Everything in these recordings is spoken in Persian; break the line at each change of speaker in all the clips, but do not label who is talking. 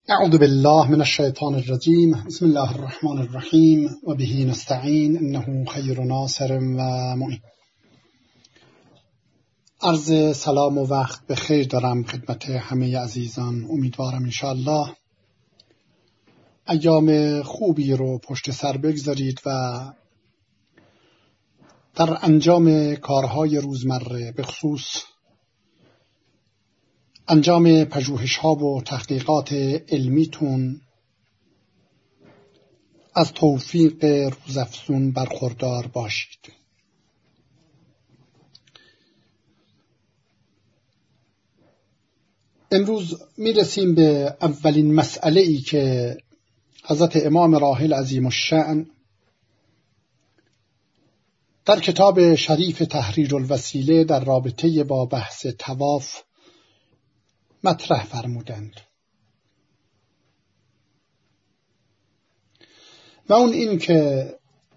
اعوذ بالله من الشیطان الرجیم. بسم الله الرحمن الرحیم و به نستعین انه خیر ناصر و معین. عرض سلام و وقت بخیر دارم خدمت همه عزیزان. امیدوارم انشاءالله ایام خوبی رو پشت سر بگذارید و در انجام کارهای روزمره به خصوص انجام پژوهش‌ها و تحقیقات علمیتون از توفیق روزافزون برخوردار باشید. امروز میرسیم به اولین مسئله‌ای که حضرت امام راحل عظیم الشأن در کتاب شریف تحریر الوسیله در رابطه با بحث طواف مطرح فرمودند و اون این که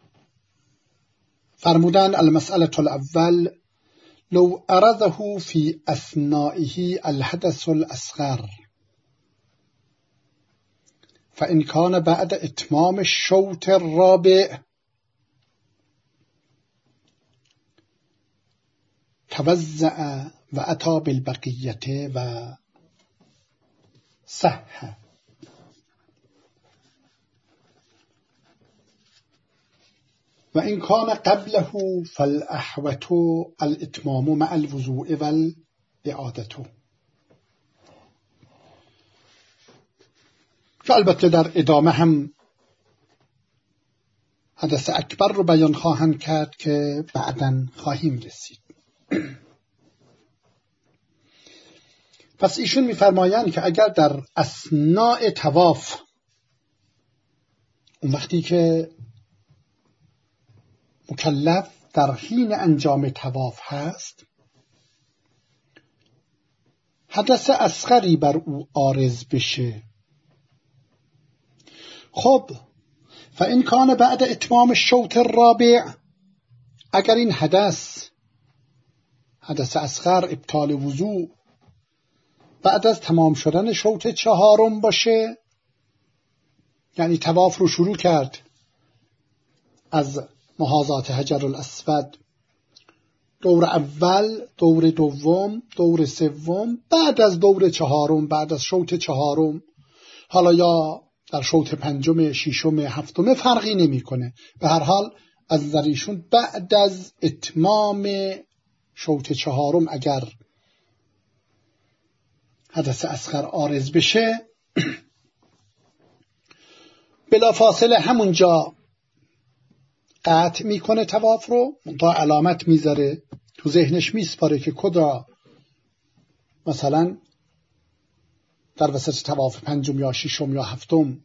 فرمودند المسألة الاول لو أرده في أثنائه الحدث الأصغر فإن كان بعد إتمام الشوط الرابع توزع و أتى بالبقية و صح. و این کان قبله فالاحوط الاتمام مع الوضوء والاعاده، که البته در ادامه هم حدث اکبر رو بیان خواهند کرد که بعداً خواهیم رسید. پس ایشون می‌فرمایند که اگر در اثناء طواف، اون وقتی که مکلف در حین انجام طواف هست، حدث اصغری بر او عارض بشه، خب فإن کان بعد اتمام الشوط الرابع، اگر این حدث اصغر ابطال وضوء بعد از تمام شدن شوط چهارم باشه، یعنی طواف رو شروع کرد از محاذات حجر الاسود، دور اول، دور دوم، دور سوم، بعد از دور چهارم، بعد از شوط چهارم، حالا یا در شوط پنجم، ششم، هفتم، فرقی نمیکنه. به هر حال از نظر ایشون بعد از اتمام شوط چهارم اگر حدث اصغر عارض بشه، بلافاصله همونجا قطع میکنه طواف رو، تا علامت میذاره، تو ذهنش میسپاره که کجا مثلا در وسط طواف پنجم یا ششم یا هفتم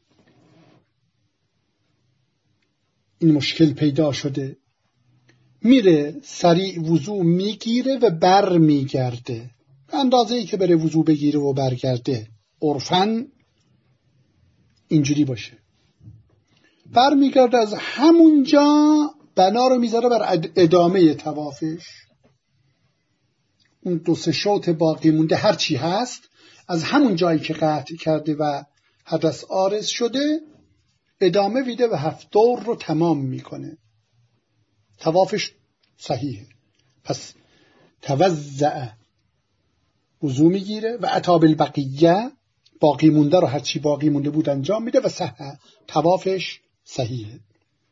این مشکل پیدا شده، میره سریع وضو میگیره و بر میگرده، به اندازه‌ای که بره وضو بگیره و برگرده. عرفاً اینجوری باشه، بر میگرده، از همونجا بنا رو میذاره بر ادامه طوافش. اون دو سه شوط باقی مونده هر چی هست، از همون جایی که قطع کرده و حدث عارض شده ادامه میده و 7 دور رو تمام میکنه، طوافش صحیحه. پس توزع، وضو میگیره، و اتی بالبقیه، باقی مونده رو هر چی باقی مونده بود انجام میده، و صح، طوافش صحیحه.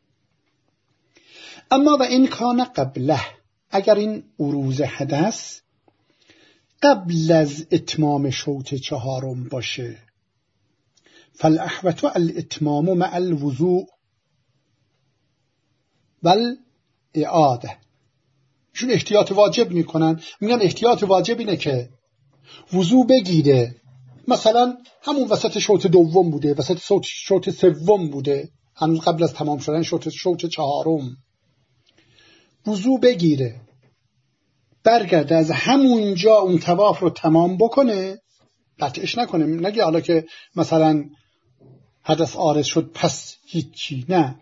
اما و این کان قبله، اگر این عروض حدث قبل از اتمام شوط چهارم باشه، فالاحوط الاتمام مع الوضوء والاعاده. چون احتیاط واجب میکنن، میگن احتیاط واجب اینه که وضو بگیره، مثلا همون وسط شوط دوم بوده، وسط شوط سوم بوده، هنوز قبل از تمام شدن شوط چهارم، وضو بگیره، برگرده، از همونجا اون طواف رو تمام بکنه، قطعش نکنه، نگه حالا که مثلا حدث عارض شد پس هیچی، نه،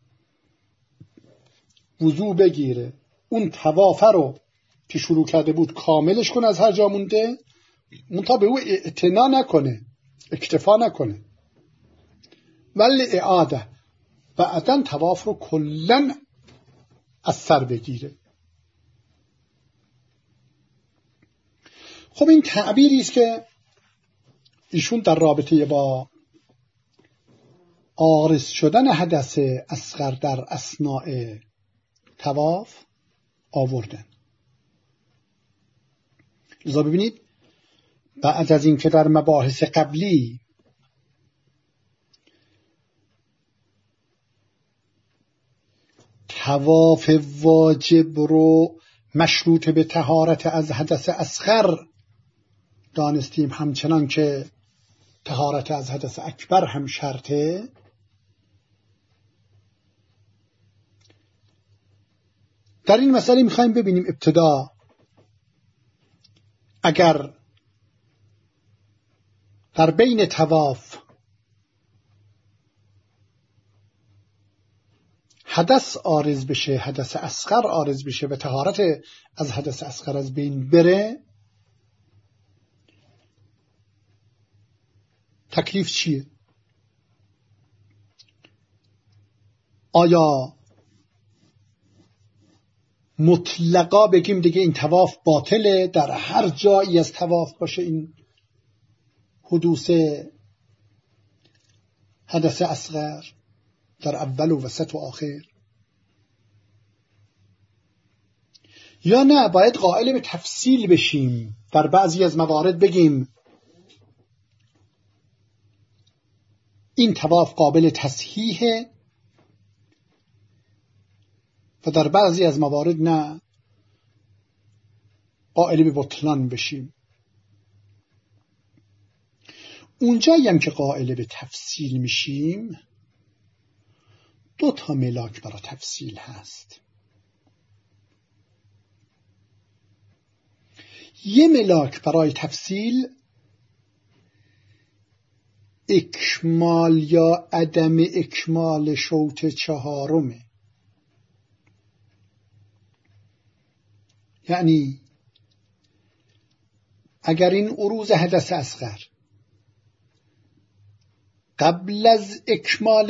وضو بگیره، اون طواف رو که شروع کرده بود کاملش کنه، از هر جا مونده منتها به او اعتنا نکنه اکتفا نکنه، ولی اعاده بعدن طواف رو کلن از سر بگیره. خب این تعبیری است که ایشون در رابطه با عارض شدن حدث اصغر در اثناء طواف آوردن. لذا ببینید بعد از این که در مباحث قبلی طواف واجب رو مشروط به طهارت از حدث اصغر دانستیم، همچنان که طهارت از حدث اکبر هم شرطه، در این مسئله میخوایم ببینیم ابتدا اگر در بین طواف حدث عارض بشه، حدث اصغر عارض بشه و طهارت از حدث اصغر از بین بره، تکلیف چیه؟ آیا مطلقا بگیم دیگه این طواف باطله، در هر جایی از طواف باشه این حدوث حدث اصغر در اول و وسط و آخر، یا نه باید قائل به تفصیل بشیم، در بعضی از موارد بگیم این طواف قابل تصحیحه و در بعضی از موارد نه، قائل به بطلان بشیم. اونجایی هم که قائل به تفصیل میشیم دو تا ملاک برای تفصیل هست. یه ملاک برای تفصیل اکمال یا عدم اکمال شوط چهارمه. یعنی اگر این عروض حدث اصغر قبل از اکمال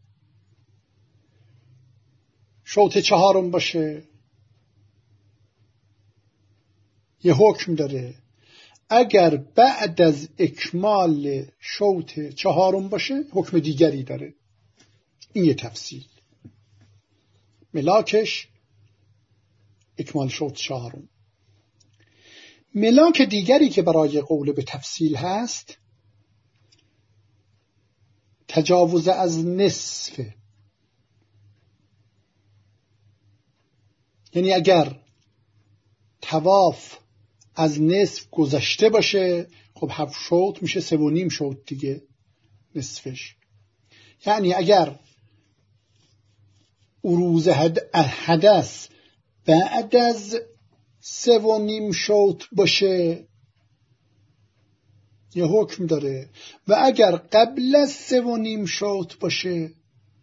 شوط چهارم باشه یه حکم داره، اگر بعد از اکمال شوط چهارم باشه حکم دیگری داره. این یه تفصیل، ملاکش اکمال شوط چهارم. ملاک دیگری که برای قول به تفصیل هست تجاوز از نصف. یعنی اگر طواف از نصف گذشته باشه، خب 7 شوط میشه 3.5 شوط دیگه نصفش. یعنی اگر عروض حدث بعد از 3.5 شوط باشه یه حکم داره، و اگر قبل از 3.5 شوط باشه،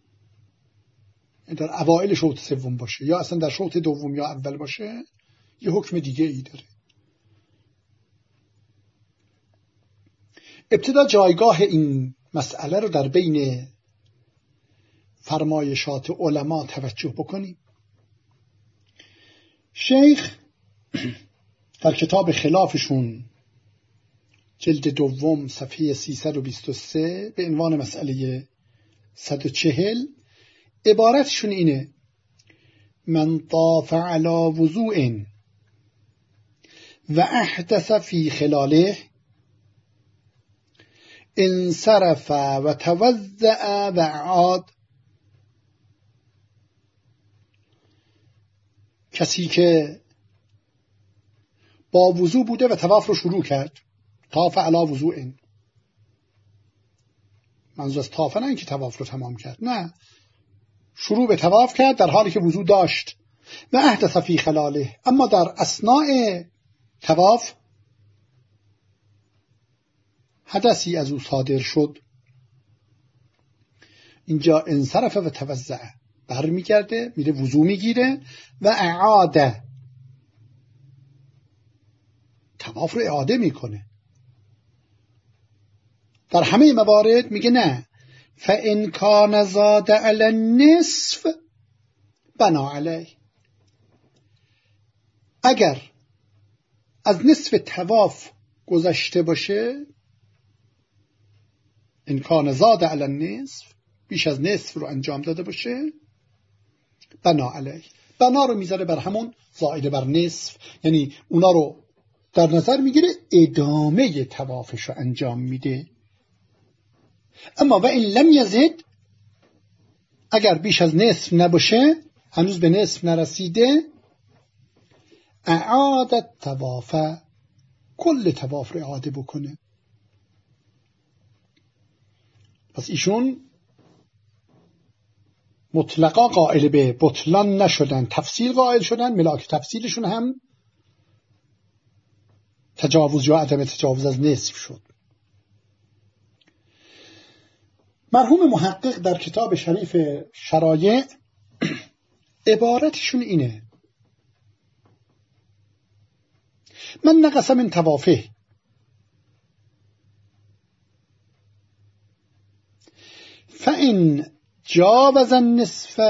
در اوائل شوط سوم باشه یا اصلا در شوط دوم یا اول باشه، یه حکم دیگه ای داره. ابتدا جایگاه این مسئله رو در بین فرمایشات علما توجه بکنیم. شیخ در کتاب خلافشون جلد دوم صفحه 323 به عنوان مسئله 140 عبارتشون اینه: من طاف علی وضوء و احدث فی خلاله انصرف و توضع و اعاد. کسی که با وضو بوده و طواف رو شروع کرد، طاف علی وضوء، منظور از طاف نه اینکه طواف رو تمام کرد، نه، شروع به طواف کرد در حالی که وضو داشت، و احدث فی خلاله، اما در اثناء طواف حدثی از او صادر شد. اینجا انصرف و توضع، برمیگرده میره وضو میگیره، و اعاده، طواف رو اعاده میکنه. در همه موارد میگه نه، فإن کان زاد علی النصف بنا علیه. اگر از نصف طواف گذشته باشه، ان کان زاد علی النصف، بیش از نصف رو انجام داده باشه، بنا علیه. بنا رو میذاره بر همون زائد بر نصف، یعنی اونا رو در نظر میگیره، ادامه طوافش رو انجام میده. اما و این لم یزد، اگر بیش از نصف نباشه، هنوز به نصف نرسیده، اعادت طواف، کل طواف رو اعاده بکنه. پس ایشون مطلقا قائل به بطلان نشدن، تفصیل قائل شدن. ملاک تفصیلشون هم تجاوز یا عدم تجاوز از نصف شد. مرحوم محقق در کتاب شریف شرایع عبارتشون اینه: من نقص من طوافه فإن جاوز النصف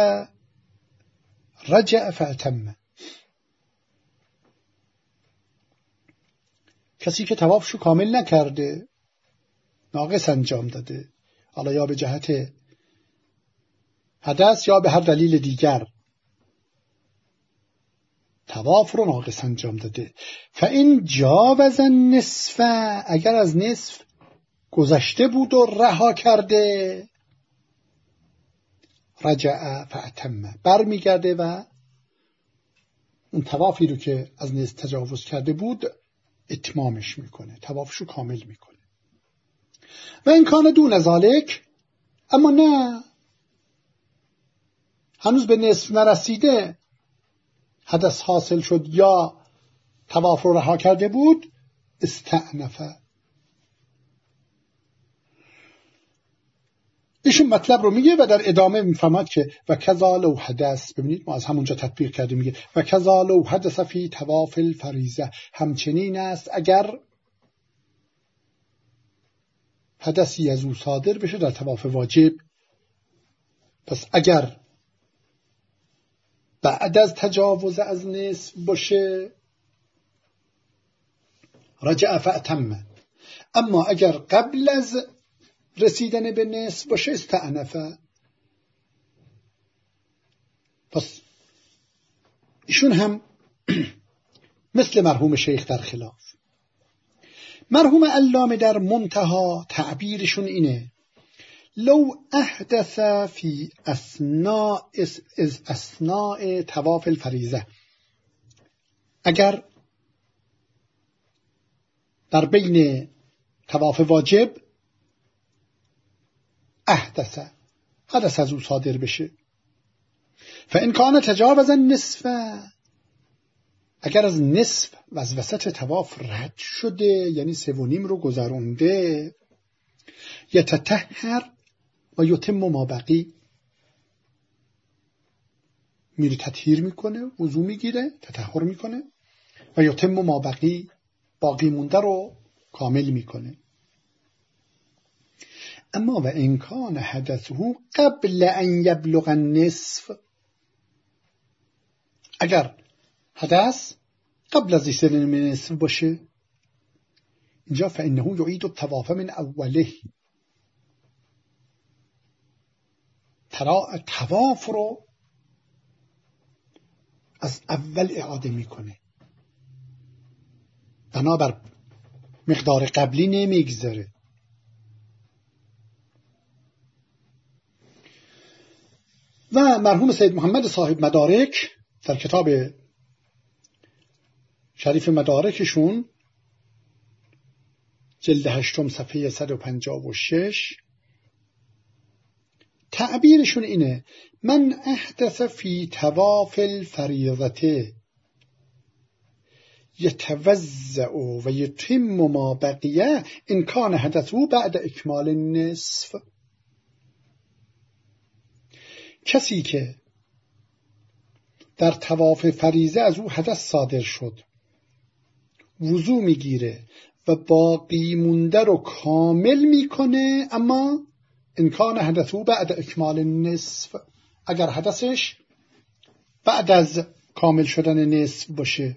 رجع فأتم. کسی که طوافشو کامل نکرده، ناقص انجام داده، حالا یا به جهت حدث یا به هر دلیل دیگر طواف رو ناقص انجام داده، فإن جاوز النصف، اگر از نصف گذشته بود و رها کرده، رجع فأتم، برمیگرده و اون طوافی رو که از نصف تجاوز کرده بود اتمامش میکنه، طوافشو کامل میکنه. و این کان دون ذالک، اما نه، هنوز به نصف نرسیده، حدث حاصل شد یا طواف رو رها کرده بود، استأنفه. ایشون مطلب رو میگه و در ادامه میفهمد که و کذا لو حدث، ببینید ما از همونجا تطبیق کردیم، میگه و کذا لو حدث فی طواف الفریضه، همچنین است اگر حدثی از او صادر بشه در طواف واجب. پس اگر بعد از تجاوز از نصف باشه، رجع فأتم، اما اگر قبل از رسیدن به نصف باشه، استأنفه. پس ایشون هم مثل مرحوم شیخ در خلاف. مرحوم علامه در منتها تعبیرشون اینه: لو احدث فی اثناء طواف الفریضه، اگر در بین طواف واجب احدث، حدث از او صادر بشه، فإن کان تجاوز النصف، اگر از نصف و از وسط طواف رد شده، یعنی 3.5 رو گذرونده، یتطهر و یتم ما بقی، میره تطهیر میکنه، وضو میگیره، تطهر میکنه، و یتم ما بقی، باقی مونده رو کامل میکنه. اما و ان کان حدثه قبل ان یبلغ النصف، اگر حدث قبل از رسیدن به نصف باشه، اینجا فانه یعید الطواف من اوله، طواف رو از اول اعاده میکنه، بنابر مقدار قبلی نمیگذاره. و مرحوم سید محمد صاحب مدارک در کتاب شریف مدارکشون جلد 8 صفحه 156 تعبیرشون اینه: من احدث فی طواف الفریضه یتوضأ و یتم ما بقیه ان کان حدثه بعد اکمال النصف. کسی که در طواف فریضه از او حدث صادر شد، وضو میگیره و باقی مونده رو کامل میکنه. اما ان کان حدثو بعد اکمال نصف، اگر حدثش بعد از کامل شدن نصف باشه.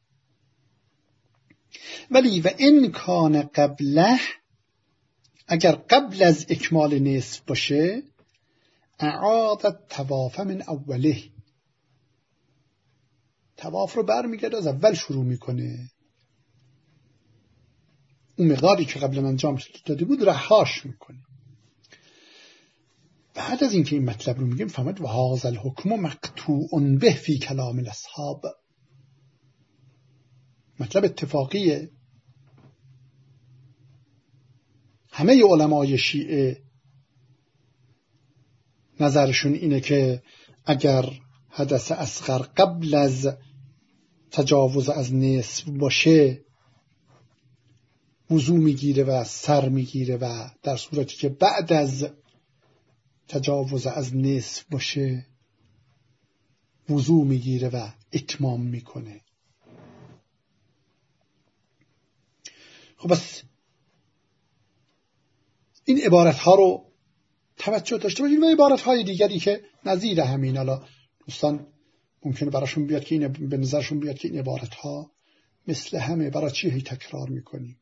ولی و ان کان قبله، اگر قبل از اکمال نصف باشه، اعاد طواف من اوله، طواف رو برمیگرده از اول شروع میکنه. اون مقداری که قبلا انجام داده بود رهاش میکنه. بعد از اینکه این مطلب رو میگیم فهمد و هذا الحکم مقطوع به فی کلام الاصحاب، مطلب اتفاقیه. همه علمای شیعه نظرشون اینه که اگر حدث اصغر قبل از تجاوز از نصف باشه وضو میگیره و سر میگیره، و در صورتی که بعد از تجاوز از نصف باشه وضو میگیره و اتمام میکنه. خب بس این عبارت ها رو توجه داشته باشید و عبارت های دیگری که نظیر همین. حالا دوستان ممکنه براشون بیاد که این به نظرشون بیاد که این عبارت ها مثل همه، برای چی هی تکرار میکنیم؟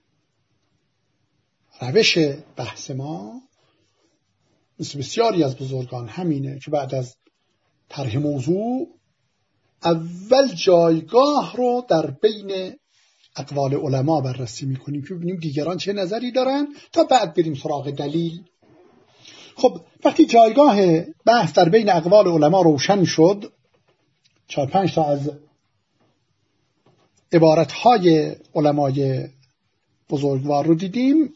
روش بحث ما مثل بسیاری از بزرگان همینه که بعد از طرح موضوع اول جایگاه رو در بین اقوال علما بررسی میکنیم که ببینیم دیگران چه نظری دارن تا بعد بریم سراغ دلیل. خب وقتی جایگاه بحث در بین اقوال علما روشن شد، 4-5 تا از عبارتهای علمای بزرگوار رو دیدیم،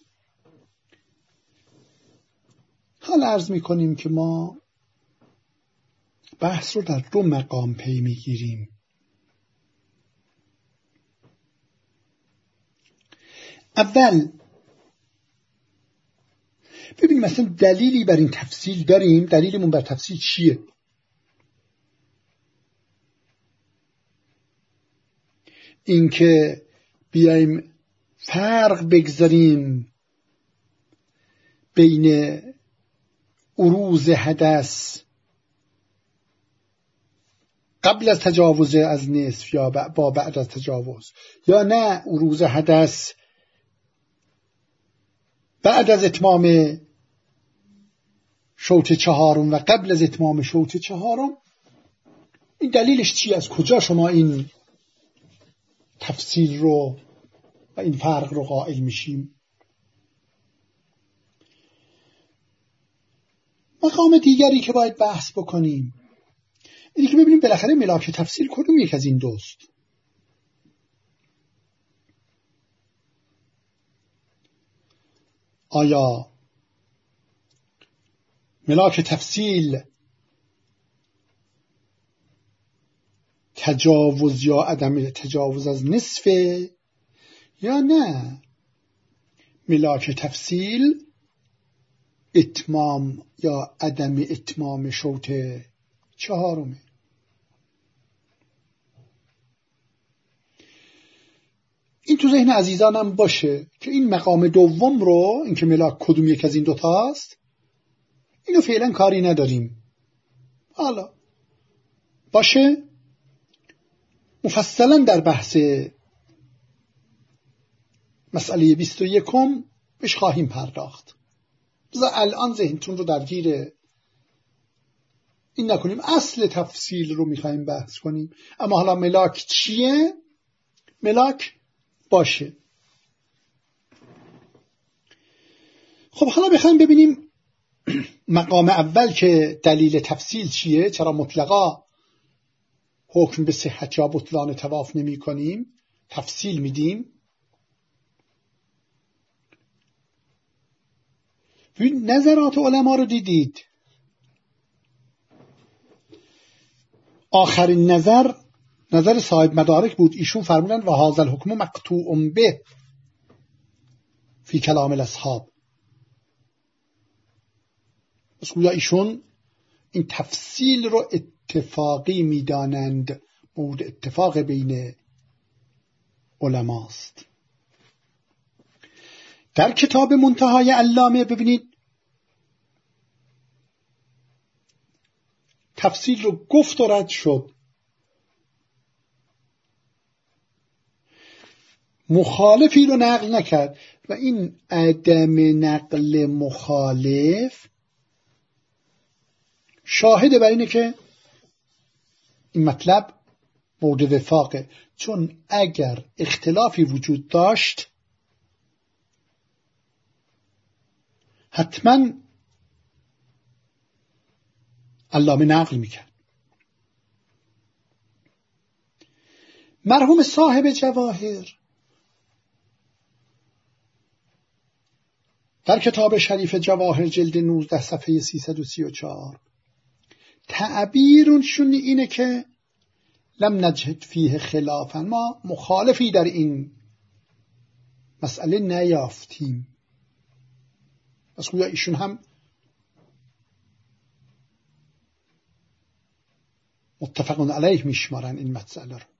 حال عرض میکنیم که ما بحث رو در 2 مقام پی میگیریم. اول ببینیم مثلا دلیلی بر این تفصیل داریم، دلیلمون بر تفصیل چیه؟ اینکه بیایم فرق بگذاریم بین عروض حدث قبل از تجاوز از نصف یا با بعد از تجاوز، یا نه عروض حدث بعد از اتمام شوط 4 و قبل از اتمام شوط 4، این دلیلش چی؟ از کجا شما این تفصیل رو و این فرق رو قائل میشیم؟ مقام دیگری که باید بحث بکنیم اینی که ببینیم بالاخره ملاک تفصیل کدوم یک از این دوست؟ آیا ملاک تفصیل تجاوز یا عدم تجاوز از نصفه، یا نه ملاک تفصیل اتمام یا عدم اتمام شوط 4؟ این تو ذهن عزیزانم باشه که این مقام دوم رو، اینکه ملاک کدوم یک از این دوتاست، اینو فعلا کاری نداریم. حالا باشه مفصلا در بحث مسئله 21 بهش خواهیم پرداخت. بذار الان ذهنتون رو درگیر این نکنیم، اصل تفصیل رو میخوایم بحث کنیم. اما حالا ملاک چیه؟ ملاک باشه. خب حالا بخوایم ببینیم مقام اول که دلیل تفصیل چیه، چرا مطلقا حکم به صحت یا بطلان طواف نمی کنیم، تفصیل میدیم. نظرات علما رو دیدید. آخرین نظر صاحب مدارک بود. ایشون فرمودن و هذا الحکم مقطوع به فی کلام الاصحاب. پس گویا ایشون این تفصیل رو اتفاقی میدانند، مورد اتفاق بین علماست. در کتاب منتهای علامه ببینید تفصیل رو گفت و رد شد. مخالفی رو نقل نکرد و این عدم نقل مخالف شاهد بر اینه که این مطلب مورد وفاقه، چون اگر اختلافی وجود داشت حتما علامه نقل میکرد. مرحوم صاحب جواهر در کتاب شریف جواهر جلد 19 صفحه 334 تعبیرشون اینه که لم نجد فیه خلافا، ما مخالفی در این مسئله نیافتیم. پس گویا ایشون هم متفقون علیه میشمارن این مسئله رو.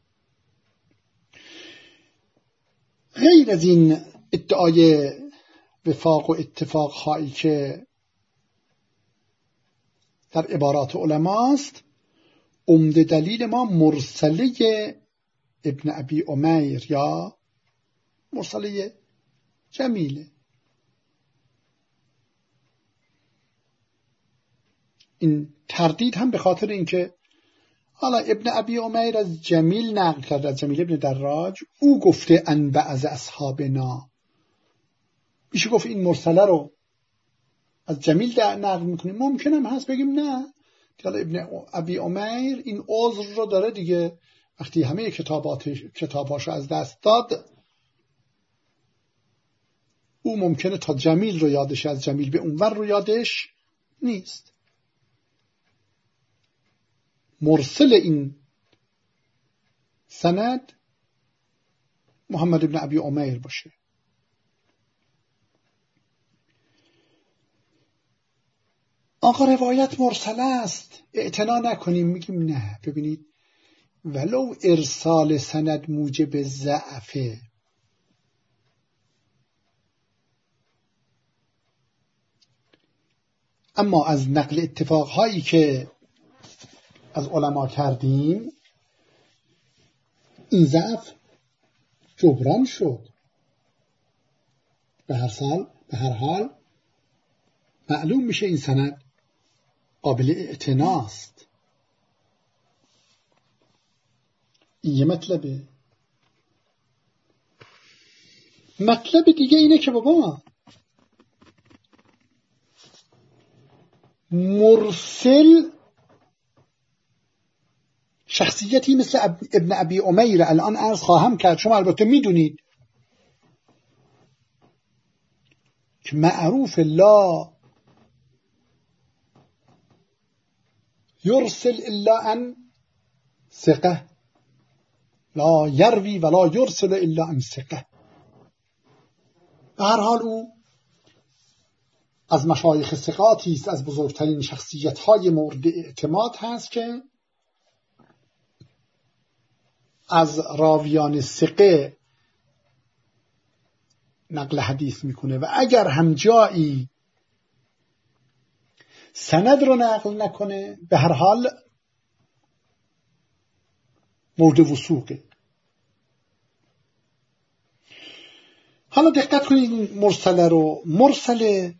غیر از این ادعای وفاق و اتفاق هایی که در عبارات علماست، عمده دلیل ما مرسله ابن ابی امیر یا مرسله جمیله. این تردید هم به خاطر اینکه حالا ابن ابی امیر از جمیل نقل کرد، از جمیل ابن دراج، او گفته ان بعض اصحابنا، میشه گفت این مرسله رو از جمیل نقل میکنیم. ممکنه هم هست بگیم نه، حالا ابن ابی امیر این عذر رو داره دیگه، وقتی همه کتاباشو از دست داد او ممکنه تا جمیل رو یادش، از جمیل به اونور رو یادش نیست. مرسل این سند محمد ابن ابی امیر باشه. آقا روایت مرسله است، اعتنا نکنیم، میگیم نه. ببینید ولو ارسال سند موجب ضعفه، اما از نقل اتفاقهایی که از علما کردیم این ضعف جبران شد. به هر حال معلوم میشه این سند قابل اعتناست. این یه مطلبه. مطلب دیگه اینه که بابا مرسل شخصیتی مثل ابن ابی امیر الان عرض خواهم کرد، شما البته میدونید که معروف لا یرسل الا عن ثقه، لا یروی ولا یرسل الا عن ثقه. به هر حال او از مشایخ ثقاتی است، از بزرگترین شخصیت‌های مورد اعتماد هست که از راویان ثقه نقل حدیث میکنه و اگر هم جایی سند رو نقل نکنه به هر حال مورد وثوقه. حالا دقت کنید این مرسله رو. مرسله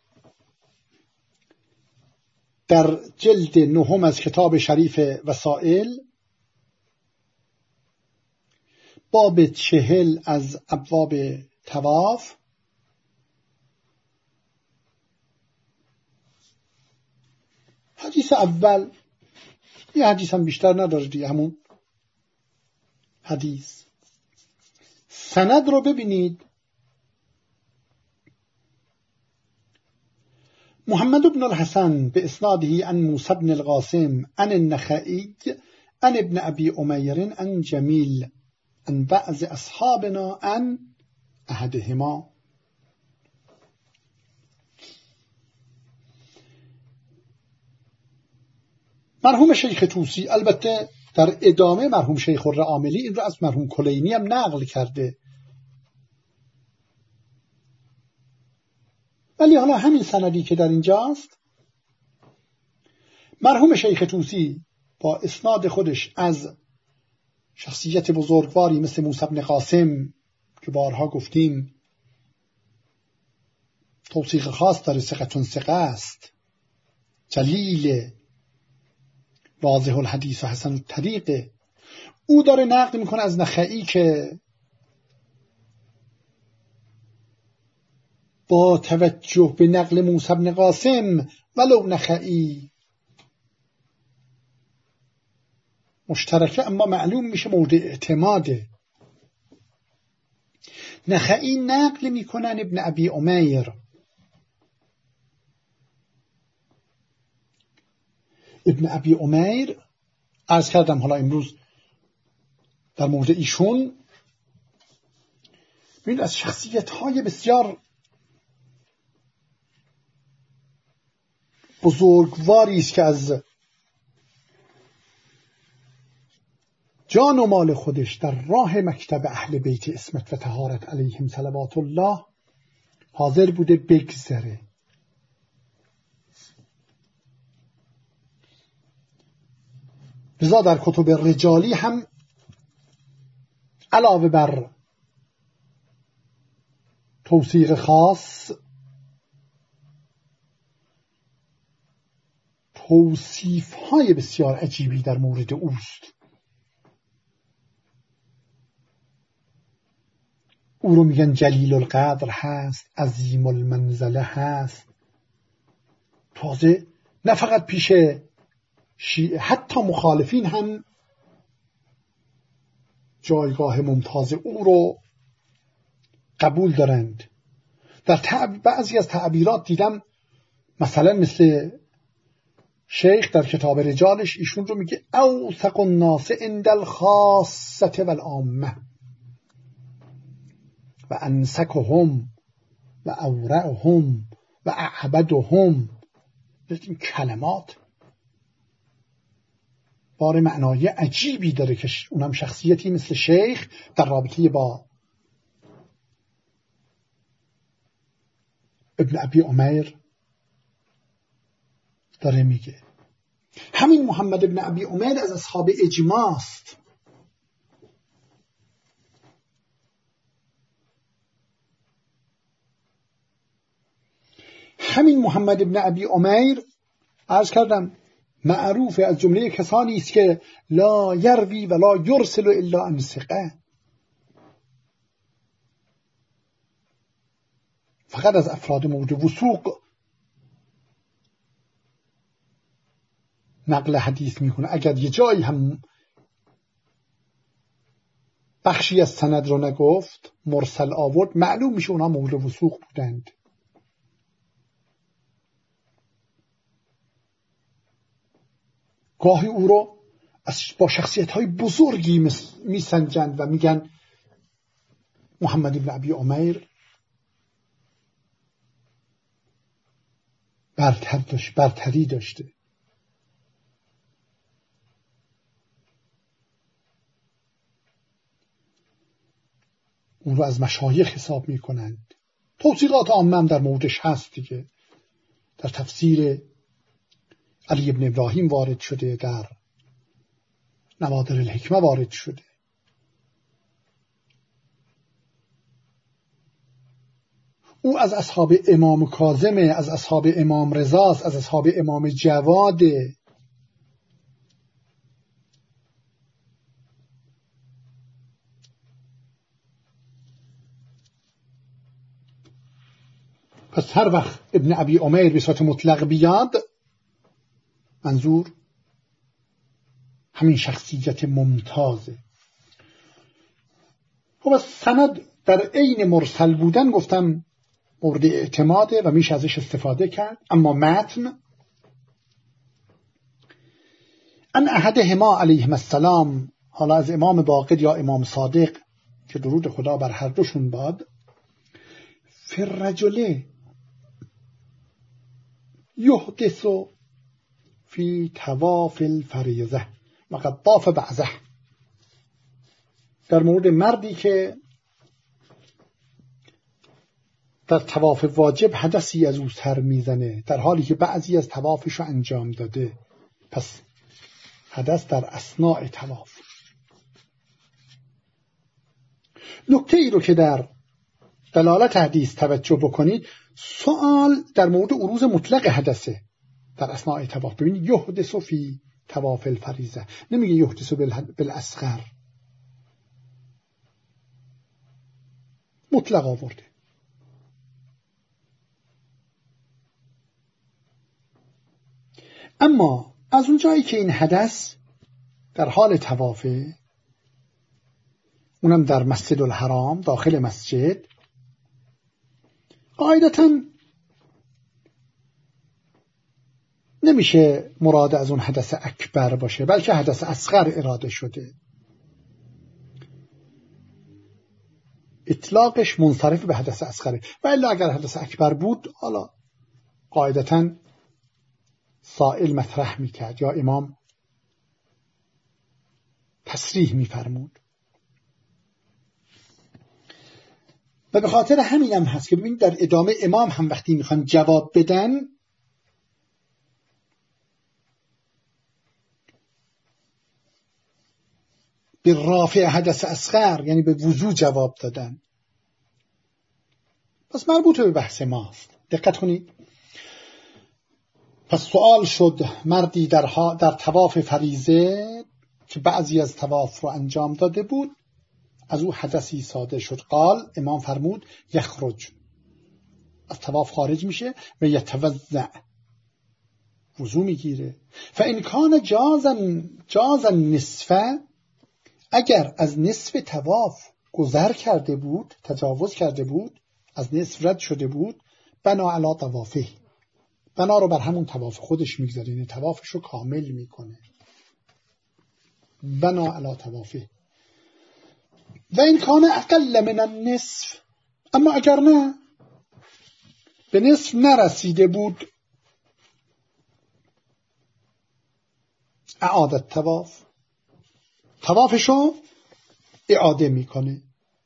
در جلد 9 از کتاب شریف وسائل باب 40 از ابواب طواف حدیث اول، یه حدیث هم بیشتر نداره دیگه، همون حدیث. سند رو ببینید. محمد بن الحسن به اسناده عن موسی بن القاسم عن النخعی عن ابن ابی امیر عن جمیل عن بعض اصحابنا عن احدهما. مرحوم شیخ طوسی البته در ادامه مرحوم شیخ الرعاملی این را از مرحوم کلینی هم نقل کرده. ولی حالا همین سندی که در اینجاست، مرحوم شیخ طوسی با اسناد خودش از شخصیت بزرگواری مثل موسی بن قاسم که بارها گفتیم توثیق خاص داره، ثقة ثقه است، جلیل، واضح الحدیث و حسن الطریق، او داره نقد میکنه از نخعی که با توجه به نقل موسی بن قاسم ولو نخعی مشترکه اما معلوم میشه مورد اعتماده. نخعی نقل میکنن ابن ابی عمیر. ابن ابی عمیر عرض کردم حالا امروز در مورد ایشون ببین از شخصیت‌های بسیار بزرگواری است که از جان و مال خودش در راه مکتب اهل بیت عصمت و طهارت علیهم صلوات الله حاضر بوده بگذره. لذا در کتب رجالی هم علاوه بر توثیق خاص توصیف‌های بسیار عجیبی در مورد اوست. او رو میگن جلیل القدر هست، عظیم المنزله هست. تازه نه فقط پیش شیعه، حتی مخالفین هم جایگاه ممتاز او رو قبول دارند. در بعضی از تعبیرات دیدم مثلا مثل شیخ در کتاب رجالش ایشون رو میگه اوثق الناس عند الخاصه والعامه و انسکهم و اورعهم و اعبدهم. این کلمات بار معنای عجیبی داره که اونم شخصیتی مثل شیخ در رابطه با ابن ابی عمیر داره میگه. همین محمد ابن ابی عمیر از اصحاب اجماع است. همین محمد ابن ابی عمیر عرض کردم معروف از جمله کسانی است که لا یروی ولا یرسل الا عن ثقه، فقط از افراد مورد وثوق نقل حدیث میکنه. اگر یه جایی هم بخشی از سند رو نگفت، مرسل آورد، معلوم میشه اونها مورد وثوق بودند. گاهی او رو با شخصیت‌های بزرگی میسنجند و میگن محمد ابن ابی عمیر برتری داشته. اون رو از مشایخ حساب میکنند. توثیقات عامه هم در موردش هست دیگه. در تفسیر علی ابن ابراهیم وارد شده، در نوادر الحکمه وارد شده. او از اصحاب امام کاظمه، از اصحاب امام رضاست، از اصحاب امام جواده. پس هر وقت ابن ابی عمیر به صورت مطلق بیاد، منظور همین شخصیت ممتازه. خب از سند در عین مرسل بودن گفتم مورد اعتماده و میشه ازش استفاده کرد. اما متن ان احدهما علیهم السلام، حالا از امام باقر یا امام صادق که درود خدا بر هر دوشون باد، فی الرجل یحدث فی طواف الفریضه و قد طاف بعضه، در مورد مردی که در طواف واجب حدثی از او سر میزنه در حالی که بعضی از طوافش رو انجام داده. پس حدث در اثناء طواف. نکته ای رو که در دلالت حدیث توجه بکنید، سوال در مورد عروض مطلق حدثه در اثناء طواف. ببینید یحدث فی طواف الفریضه، نمیگه یحدث بالاصغر، مطلق آورده. اما از اونجایی که این حدث در حال طوافه، اونم در مسجد الحرام داخل مسجد، قاعدتاً نمیشه مراد از اون حدث اکبر باشه، بلکه حدث اصغر اراده شده. اطلاقش منصرف به حدث اصغره، و الا اگر حدث اکبر بود، حالا قاعدتاً سائل مطرح میکرد یا امام تصریح میفرمود. و به خاطر همین هم هست که ببینید در ادامه امام هم وقتی میخوان جواب بدن، به رافع حدث اصغر یعنی به وضو جواب دادن. پس مربوط به بحث ماست. دقت کنید. پس سوال شد مردی در طواف فریضه که بعضی از طواف رو انجام داده بود، از او حدثی صادر شد. قال، امام فرمود یخرج، از طواف خارج میشه و یتوضع، وضو میگیره. فان کان جازا نصفه، اگر از نصف طواف گذر کرده بود، تجاوز کرده بود، از نصف رد شده بود، بنا علی طوافه، بنا رو بر همون طواف خودش میگذاره، یعنی طوافش رو کامل میکنه. بنا علی طوافه. و این کان اقل من النصف، اما اگر نه، به نصف نرسیده بود، اعادت طواف، طوافشو اعاده میکنه.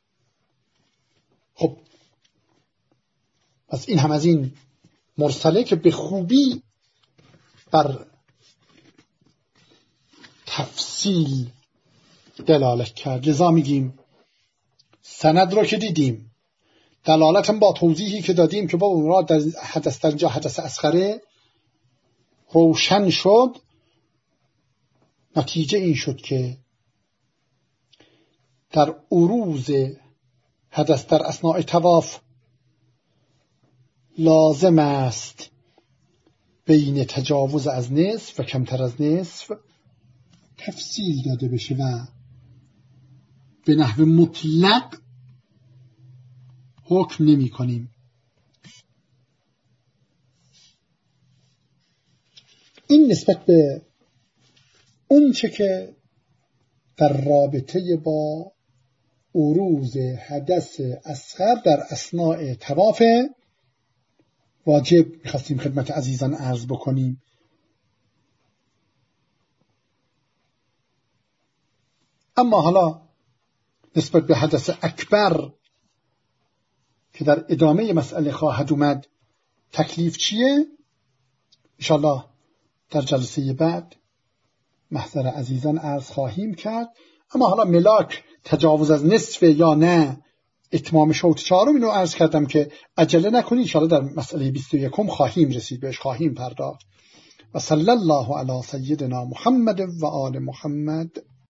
خب پس این هم از این مرسله که به خوبی بر تفصیل دلالت کرد. لذا میگیم سند رو که دیدیم، دلالتم با توضیحی که دادیم که با مراد در حدث در اینجا حدث اصغره روشن شد. نتیجه این شد که در عروض حدث در اثناء طواف لازم است بین تجاوز از نصف و کمتر از نصف تفصیل داده بشه و به نحو مطلق حکم نمی کنیم. این نسبت به اون چه که در رابطه با عروض حدث اصغر در اثناء طواف واجب می‌خواستیم خدمت عزیزان عرض بکنیم. اما حالا نسبت به حدث اکبر که در ادامه مسئله خواهد اومد، تکلیف چیه؟ انشاءالله در جلسه بعد محضر عزیزان عرض خواهیم کرد. اما حالا ملاک تجاوز از نصف یا نه اتمام شوط چهارم، اینو عرض کردم که عجله نکنید، انشاءالله در مسئله 21 خواهیم رسید، بهش خواهیم پرداخت. و صلی الله علی سیدنا محمد و آل محمد.